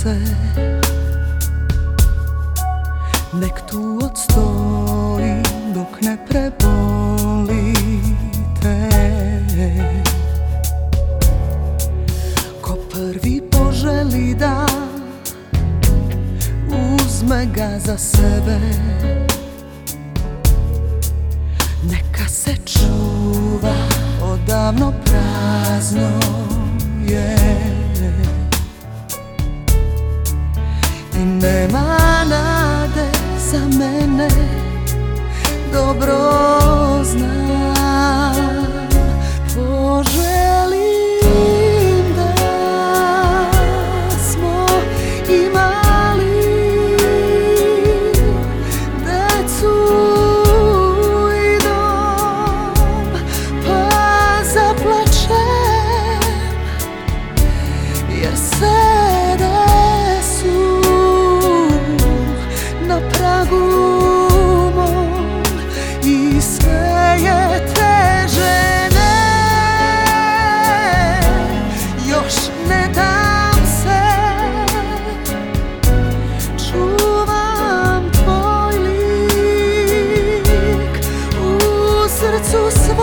srce, nek tu odstoji dok ne preboli te. Ko prvi poželi da uzme ga za sebe, neka se čuva, odavno prazno je. I nema nade za mene, dobro znam. Poželim da smo imali decu i dom, pa zaplačem jer sede su na pragu mom i sve je teže. Ne, još ne dam se, čuvam tvoj lik u srcu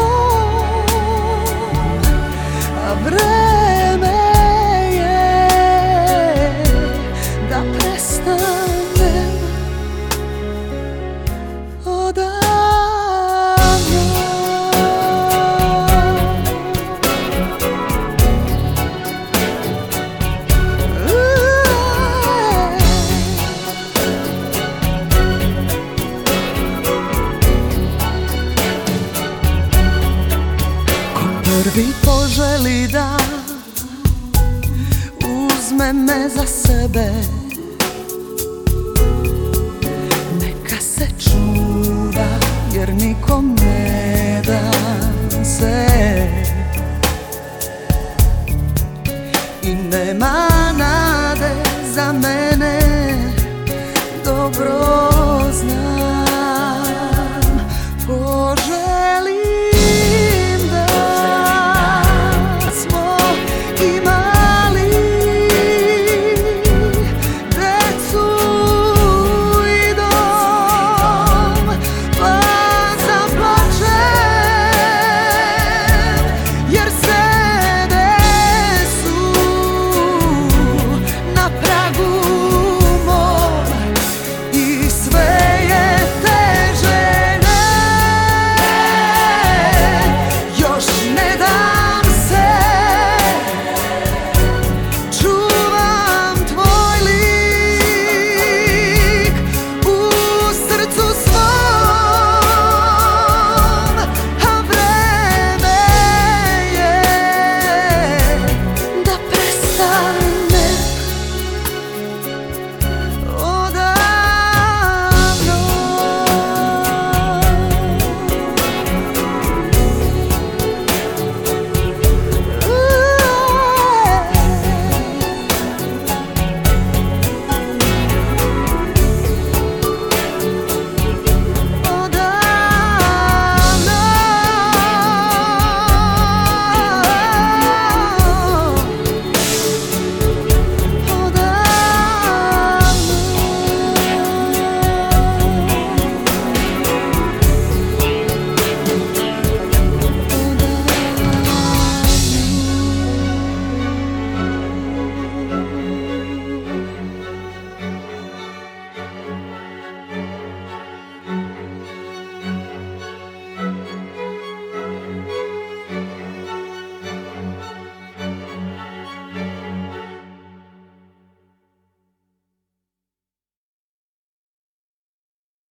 svom, a vreme je da prestanem odavno. Ko prvi poželi da uzme me za sebe, neka se čuva jer nikom ne dam se. I nema nade za mene, dobro